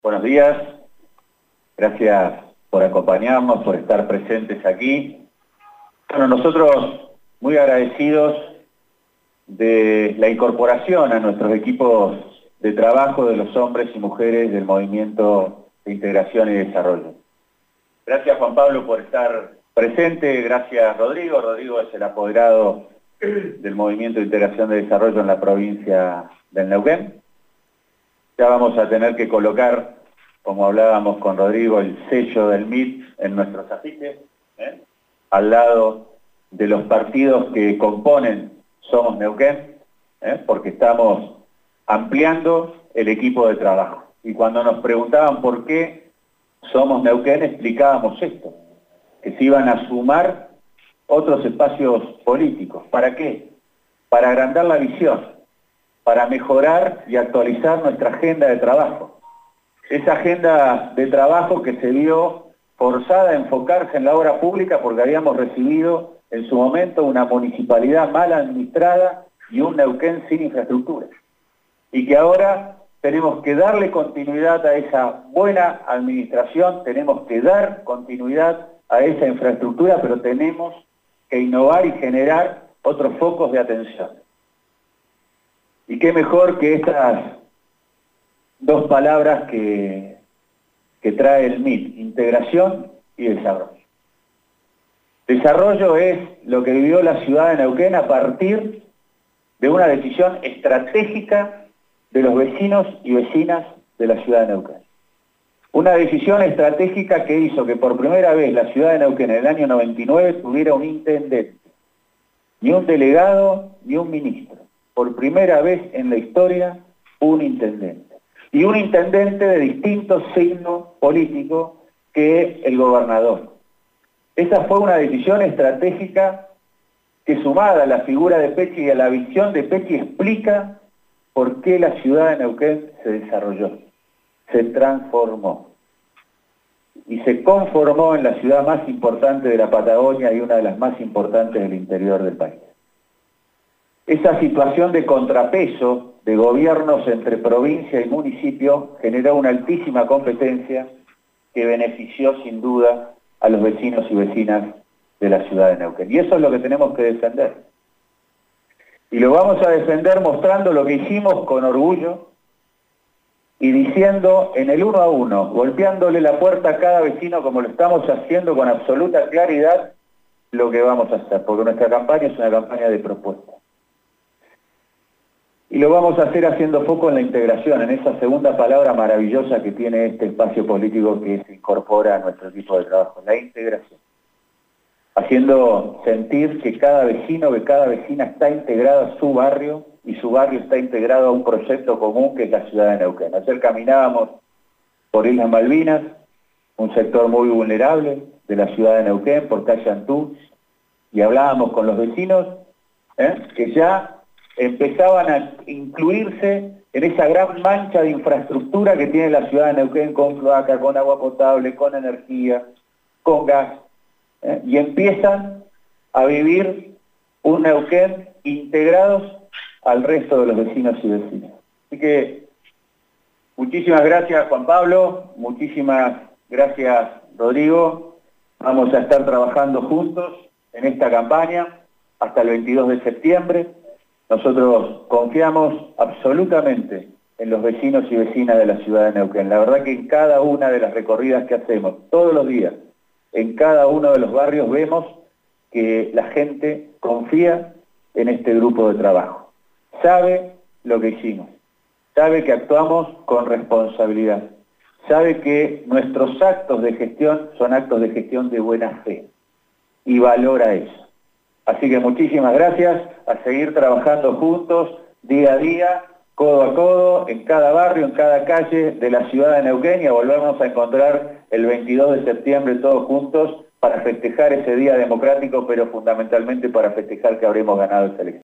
Buenos días, gracias por acompañarnos, por estar presentes aquí. Bueno, nosotros muy agradecidos de la incorporación a nuestros equipos de trabajo de los hombres y mujeres del Movimiento de Integración y Desarrollo. Gracias, Juan Pablo, por estar presente. Gracias, Rodrigo. Rodrigo es el apoderado del Movimiento de Integración y Desarrollo en la provincia del Neuquén. Ya vamos a tener que colocar, como hablábamos con Rodrigo, el sello del MIT en nuestros afiches, al lado de los partidos que componen Somos Neuquén, porque estamos ampliando el equipo de trabajo. Y cuando nos preguntaban por qué Somos Neuquén, explicábamos esto, que se iban a sumar otros espacios políticos. ¿Para qué? Para agrandar la visión, para mejorar y actualizar nuestra agenda de trabajo. Esa agenda de trabajo que se vio forzada a enfocarse en la obra pública porque habíamos recibido en su momento una municipalidad mal administrada y un Neuquén sin infraestructura. Y que ahora tenemos que darle continuidad a esa buena administración, tenemos que dar continuidad a esa infraestructura, pero tenemos que innovar y generar otros focos de atención. Y qué mejor que estas dos palabras que trae el MIT, integración y desarrollo. Desarrollo es lo que vivió la ciudad de Neuquén a partir de una decisión estratégica de los vecinos y vecinas de la ciudad de Neuquén. Una decisión estratégica que hizo que por primera vez la ciudad de Neuquén en el año 99 tuviera un intendente, ni un delegado, ni un ministro. Por primera vez en la historia, un intendente. Y un intendente de distintos signos políticos que el gobernador. Esa fue una decisión estratégica que, sumada a la figura de Pecci y a la visión de Pecci, explica por qué la ciudad de Neuquén se desarrolló, se transformó y se conformó en la ciudad más importante de la Patagonia y una de las más importantes del interior del país. Esa situación de contrapeso de gobiernos entre provincia y municipio generó una altísima competencia que benefició sin duda a los vecinos y vecinas de la ciudad de Neuquén. Y eso es lo que tenemos que defender. Y lo vamos a defender mostrando lo que hicimos con orgullo y diciendo en el 1 a 1, golpeándole la puerta a cada vecino como lo estamos haciendo con absoluta claridad lo que vamos a hacer, porque nuestra campaña es una campaña de propuestas. Y lo vamos a hacer haciendo foco en la integración, en esa segunda palabra maravillosa que tiene este espacio político que se incorpora a nuestro equipo de trabajo, la integración. Haciendo sentir que cada vecino, que cada vecina está integrado a su barrio y su barrio está integrado a un proyecto común que es la ciudad de Neuquén. Ayer caminábamos por Islas Malvinas, un sector muy vulnerable de la ciudad de Neuquén, por calle Antú, y hablábamos con los vecinos que ya empezaban a incluirse en esa gran mancha de infraestructura que tiene la ciudad de Neuquén con cloaca, con agua potable, con energía, con gas, y empiezan a vivir un Neuquén integrados al resto de los vecinos y vecinas. Así que muchísimas gracias, Juan Pablo, muchísimas gracias, Rodrigo. Vamos a estar trabajando juntos en esta campaña hasta el 22 de septiembre. Nosotros confiamos absolutamente en los vecinos y vecinas de la ciudad de Neuquén. La verdad que en cada una de las recorridas que hacemos, todos los días, en cada uno de los barrios vemos que la gente confía en este grupo de trabajo. Sabe lo que hicimos, sabe que actuamos con responsabilidad, sabe que nuestros actos de gestión son actos de gestión de buena fe y valora eso. Así que muchísimas gracias, a seguir trabajando juntos, día a día, codo a codo, en cada barrio, en cada calle de la ciudad de Neuquén, y a volvernos a encontrar el 22 de septiembre todos juntos para festejar ese día democrático, pero fundamentalmente para festejar que habremos ganado esta elección.